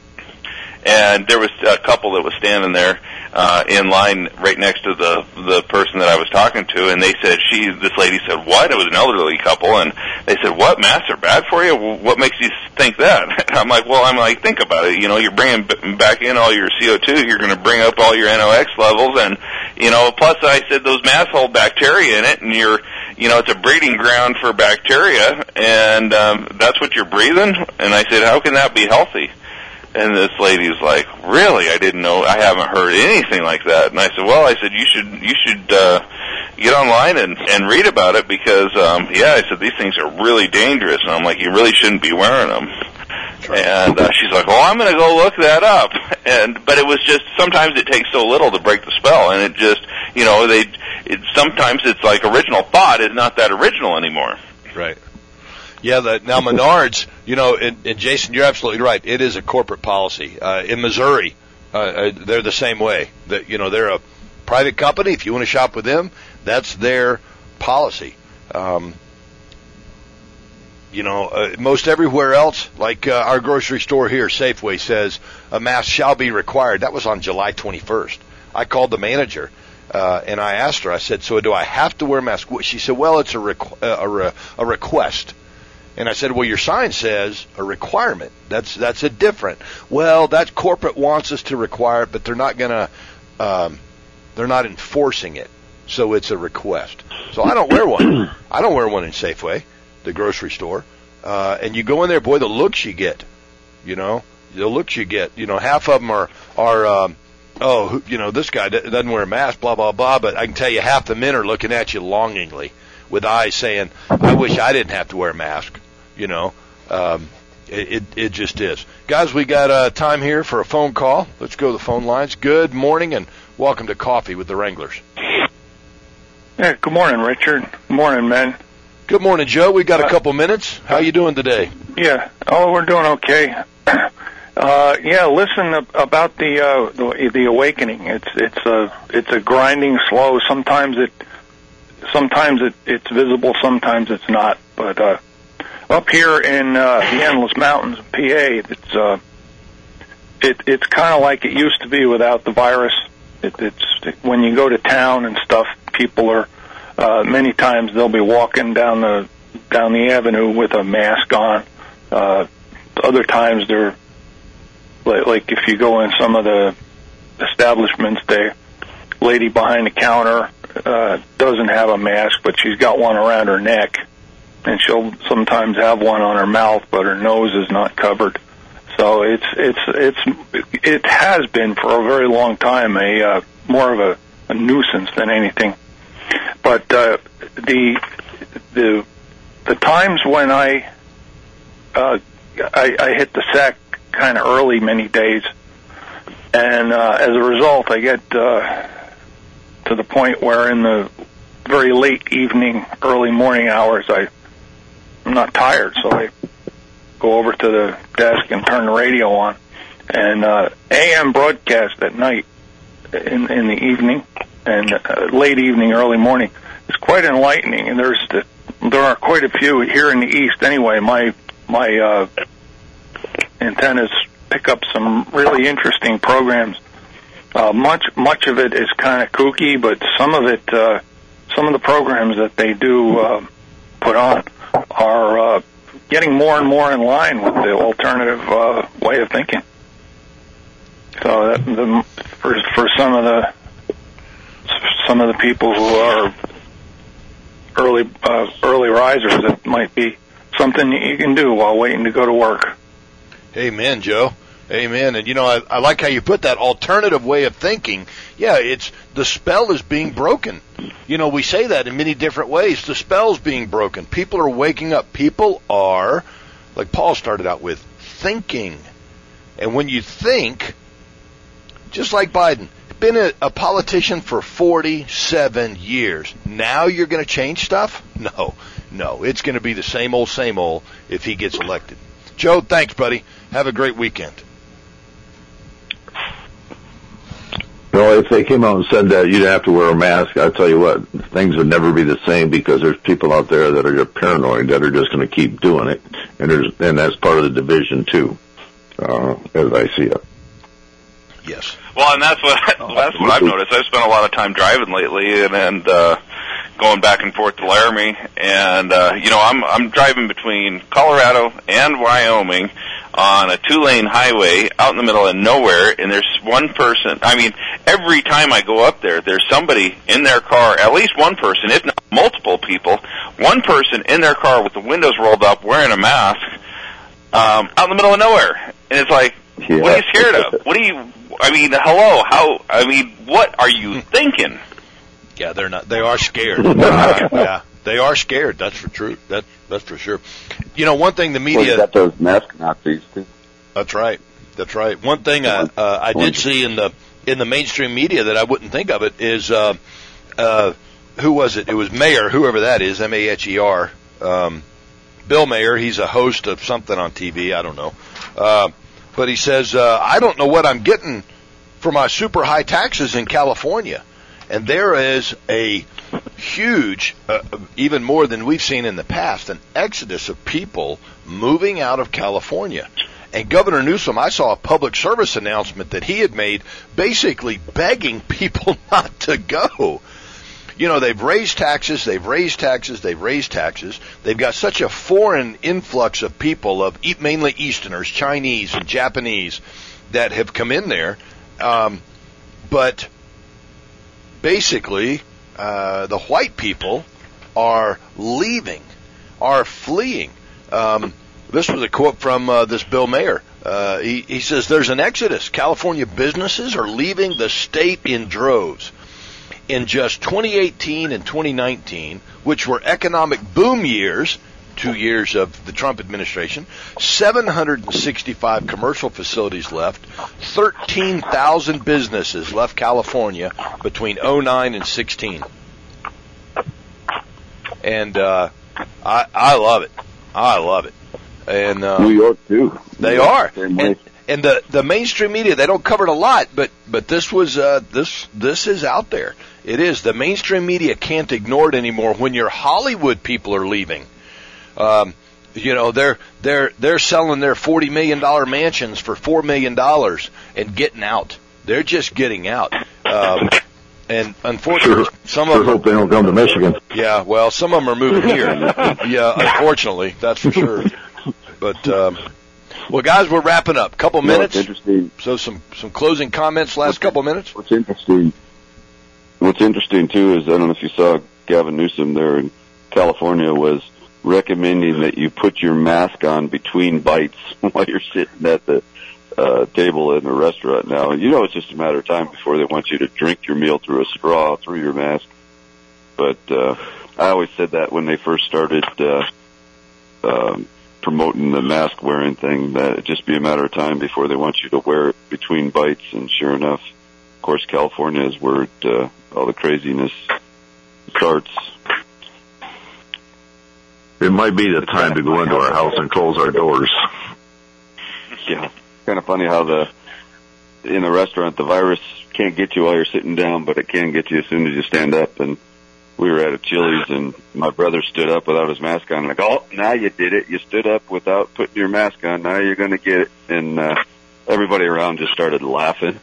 And there was a couple that was standing there uh, in line right next to the the person that I was talking to, and they said, she, this lady said, what? It was an elderly couple, and they said, what, masks are bad for you? What makes you think that? I'm like, well, I'm like, think about it. You know, you're bringing back in all your C O two, you're going to bring up all your N O X levels, and, you know, plus I said those masks hold bacteria in it, and you're, you know, it's a breeding ground for bacteria, and um, that's what you're breathing? And I said, how can that be healthy? And this lady's like, really? I didn't know. I haven't heard anything like that. And I said, well, I said, you should you should uh, get online and, and read about it because, um, yeah, I said, these things are really dangerous. And I'm like, you really shouldn't be wearing them. And uh, she's like, well, I'm going to go look that up. And but it was just, sometimes it takes so little to break the spell. And it just, you know, they it, sometimes it's like original thought is not that original anymore. Right. Yeah, the, now Menards, you know, and, and Jason, you're absolutely right. It is a corporate policy. Uh, in Missouri, uh, uh, they're the same way. That you know, they're a private company. If you want to shop with them, that's their policy. Um, you know, uh, most everywhere else, like uh, our grocery store here, Safeway, says a mask shall be required. That was on July twenty-first. I called the manager. Uh, and I asked her, I said, so do I have to wear a mask? She said, well, it's a, requ- uh, a, re- a request. And I said, well, your sign says a requirement. That's that's a different. Well, that corporate wants us to require it, but they're not going to, um, they're not enforcing it. So it's a request. So I don't wear one. I don't wear one in Safeway, the grocery store. Uh, and you go in there, boy, the looks you get, you know, the looks you get, you know, half of them are, are, um, oh, you know, this guy doesn't wear a mask, blah, blah, blah. But I can tell you half the men are looking at you longingly with eyes saying, I wish I didn't have to wear a mask. You know, um, it, it it just is. Guys, we got uh, time here for a phone call. Let's go to the phone lines. Good morning and welcome to Coffee with the Wranglers. Yeah, good morning, Richard. Good morning, man. Good morning, Joe. We got a couple minutes. How you doing today? Yeah. Oh, we're doing okay. Uh, yeah, listen about the, uh, the the awakening. It's it's a it's a grinding slow. Sometimes it sometimes it, it's visible. Sometimes it's not. But uh, up here in uh, the Endless Mountains, P A, it's uh, it it's kind of like it used to be without the virus. It, it's it, when you go to town and stuff, people are uh, many times they'll be walking down the down the avenue with a mask on. Uh, other times they're like, like if you go in some of the establishments, the lady behind the counter uh, doesn't have a mask, but she's got one around her neck. And she'll sometimes have one on her mouth, but her nose is not covered. So it's it's it's it has been for a very long time a uh, more of a, a nuisance than anything. But uh, the the the times when I uh, I, I hit the sack kind of early, many days, and uh, as a result, I get uh, to the point where in the very late evening, early morning hours, I I'm not tired, so I go over to the desk and turn the radio on. And uh, A M broadcast at night, in, in the evening, and uh, late evening, early morning, is quite enlightening. And there's the, there are quite a few here in the East. Anyway, my my uh, antennas pick up some really interesting programs. Uh, much much of it is kind of kooky, but some of it, uh, some of the programs that they do uh, put on are uh, getting more and more in line with the alternative uh, way of thinking. So that, the, for for some of the some of the people who are early uh, early risers, it might be something you can do while waiting to go to work. Amen, Joe. Amen. And, you know, I, I like how you put that alternative way of thinking. Yeah, it's the spell is being broken. You know, we say that in many different ways. The spell's being broken. People are waking up. People are, like Paul started out with, thinking. And when you think, just like Biden, been a, a politician for forty-seven years. Now you're going to change stuff? No, no. It's going to be the same old, same old if he gets elected. Joe, thanks, buddy. Have a great weekend. Well, if they came out and said that you'd have to wear a mask, I tell you what, things would never be the same because there's people out there that are just paranoid that are just going to keep doing it, and there's and that's part of the division too, uh, as I see it. Yes. Well, and that's what that's what I've noticed. I've spent a lot of time driving lately, and and uh, going back and forth to Laramie, and uh, you know, I'm I'm driving between Colorado and Wyoming on a two-lane highway out in the middle of nowhere, and there's one person. I mean, every time I go up there, there's somebody in their car, at least one person, if not multiple people, one person in their car with the windows rolled up, wearing a mask, um, out in the middle of nowhere. And it's like, yeah. What are you scared of? What are you? I mean, hello, how? I mean, what are you thinking? Yeah, they're not. They are scared. Yeah, they are scared. That's for true. That that's for sure. You know, one thing the media. Well, you got those mask Nazis too. That's right. That's right. One thing I uh, I did see in the in the mainstream media that I wouldn't think of it is uh, uh, who was it? It was Mayer, whoever that is, M A H E R. Um, Bill Mayer. He's a host of something on T V. I don't know. Uh, but he says, uh, I don't know what I'm getting for my super high taxes in California. And there is a huge, uh, even more than we've seen in the past, an exodus of people moving out of California. And Governor Newsom, I saw a public service announcement that he had made basically begging people not to go. You know, they've raised taxes, they've raised taxes, they've raised taxes. They've got such a foreign influx of people, of mainly Easterners, Chinese and Japanese, that have come in there. Um, but basically, uh, the white people are leaving, are fleeing. Um, this was a quote from uh, this Bill Mayer. Uh, he, he says, there's an exodus. California businesses are leaving the state in droves. In just twenty eighteen and twenty nineteen, which were economic boom years, two years of the Trump administration, seven hundred sixty-five commercial facilities left, thirteen thousand businesses left California between oh nine and sixteen. And uh, I, I love it. I love it. And uh, New York, too. They are. And, and the, the mainstream media, they don't cover it a lot, but, but this was uh, this this is out there. It is. The mainstream media can't ignore it anymore when your Hollywood people are leaving. Um, you know, they're they're they're selling their forty million dollars mansions for four million dollars and getting out. They're just getting out. Um, and unfortunately, sure, some sure of them hope they don't come to Michigan. Yeah, well, some of them are moving here. Yeah, unfortunately, that's for sure. But um, well, guys, we're wrapping up. Couple no, minutes. It's interesting. So some some closing comments. Last what's, couple minutes. What's interesting. What's interesting too is I don't know if you saw Gavin Newsom there in California was recommending that you put your mask on between bites while you're sitting at the uh, table in a restaurant. Now you know it's just a matter of time before they want you to drink your meal through a straw through your mask. But uh, I always said that when they first started uh, um, promoting the mask wearing thing, that it'd just be a matter of time before they want you to wear it between bites. And sure enough, of course, California is where it, uh, all the craziness starts. It might be the time to go into our house and close our doors. Yeah, kind of funny how the in the restaurant the virus can't get you while you're sitting down, but it can get you as soon as you stand up. And we were at a Chili's, and my brother stood up without his mask on. Like, oh, now you did it. You stood up without putting your mask on. Now you're going to get it. And uh, everybody around just started laughing.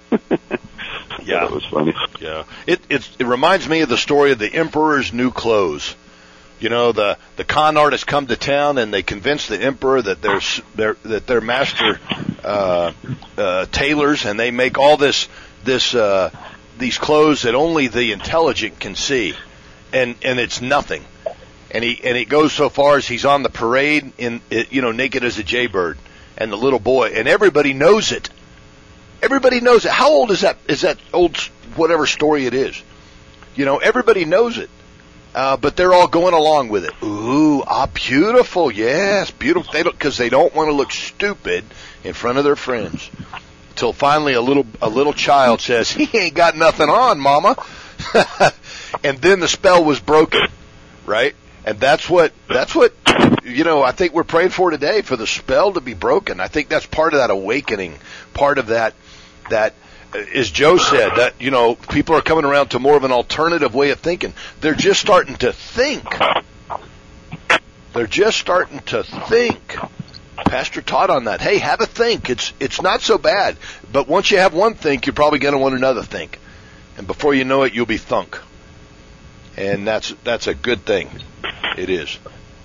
Yeah, it was funny. Yeah, it it's, it reminds me of the story of the Emperor's New Clothes. You know, the, the con artists come to town and they convince the emperor that they're, they're that they're master uh, uh, tailors, and they make all this this uh, these clothes that only the intelligent can see, and and it's nothing. And he and it goes so far as he's on the parade in you know naked as a jaybird, and the little boy, and everybody knows it. Everybody knows it. How old is that? Is that old whatever story it is? You know, everybody knows it. Uh, but they're all going along with it. Ooh, ah, beautiful, yes, beautiful. They don't, because they don't want to look stupid in front of their friends. Until finally, a little a little child says, "He ain't got nothing on, Mama," and then the spell was broken, right? And that's what that's what you know. I think we're praying for today, for the spell to be broken. I think that's part of that awakening, part of that that. As Joe said, that, you know, people are coming around to more of an alternative way of thinking. They're just starting to think. They're just starting to think. Pastor taught on that. Hey, have a think. It's it's not so bad. But once you have one think, you're probably going to want another think. And before you know it, you'll be thunk. And that's that's a good thing. It is.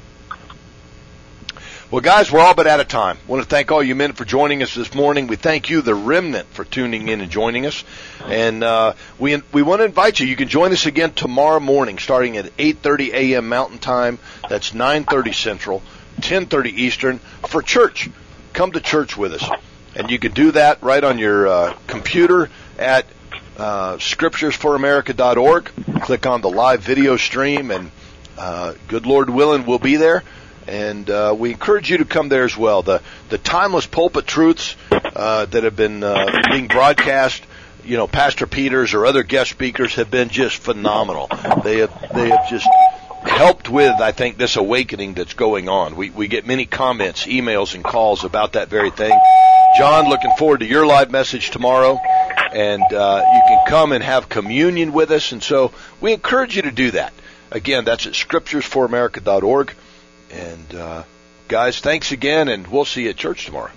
Well, guys, we're all but out of time. I want to thank all you men for joining us this morning. We thank you, the remnant, for tuning in and joining us. And uh, we we want to invite you. You can join us again tomorrow morning, starting at eight thirty a.m. Mountain Time. That's nine thirty Central, ten thirty Eastern, for church. Come to church with us. And you can do that right on your uh, computer at uh, scriptures for america dot org. Click on the live video stream, and uh, good Lord willing, we'll be there. And uh, we encourage you to come there as well. The the timeless pulpit truths uh, that have been uh, being broadcast, you know, Pastor Peters or other guest speakers have been just phenomenal. They have they have just helped with, I think, this awakening that's going on. We we get many comments, emails, and calls about that very thing. John, looking forward to your live message tomorrow, and uh, you can come and have communion with us. And so we encourage you to do that. Again, that's at scriptures for america dot org. And, uh, guys, thanks again, and we'll see you at church tomorrow.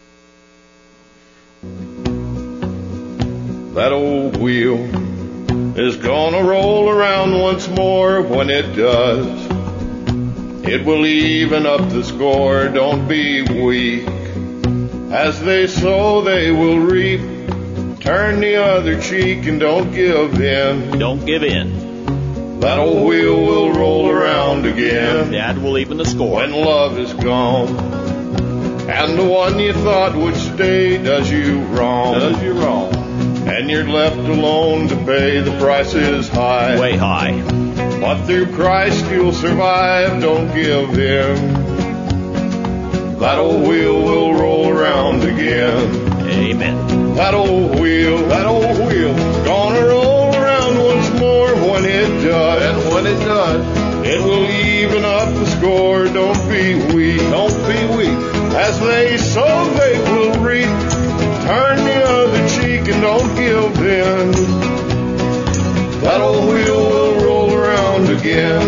That old wheel is gonna roll around once more. When it does, it will even up the score. Don't be weak. As they sow, they will reap. Turn the other cheek and don't give in. Don't give in. That old wheel will roll around again. That will even the score. When love is gone, and the one you thought would stay does you wrong. Does you wrong. And you're left alone to pay. The price is high. Way high. But through Christ you'll survive. Don't give in. That old wheel will roll around again. Amen. That old wheel, that old wheel, gonna roll around once more. When it does, and when it does, it will even up the score. Don't be weak, don't be weak. As they sow, they will reap. Turn the other cheek and don't give in. That old wheel will roll around again.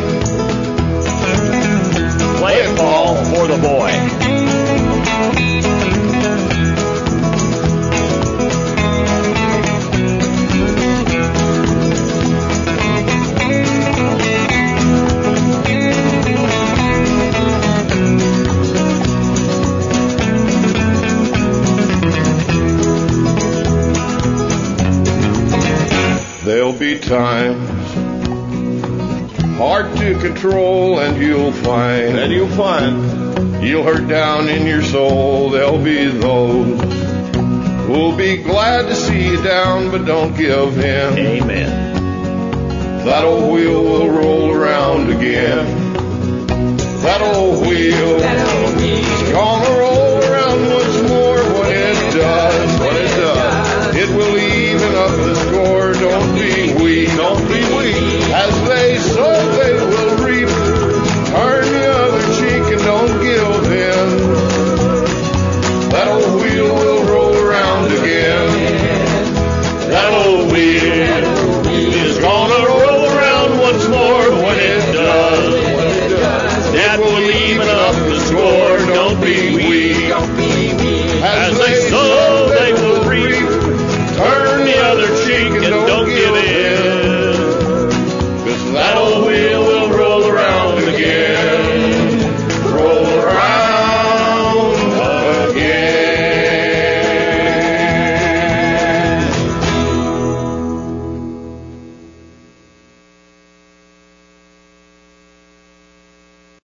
Play it, Paul, for the boy. There'll be times hard to control, and you'll find, and you'll find, you'll hurt down in your soul. There'll be those who'll be glad to see you down, but don't give in. Amen. That old wheel will roll around again. That old wheel, that old wheel, gonna roll around once more. When it does, when it does, it will even up the score. Don't be weak, don't be weak. As they sow, they will reap. Turn the other cheek and don't give in. That old wheel will roll around again. That old wheel is gonna roll around once more. When it does, that will even up the score. Don't be weak.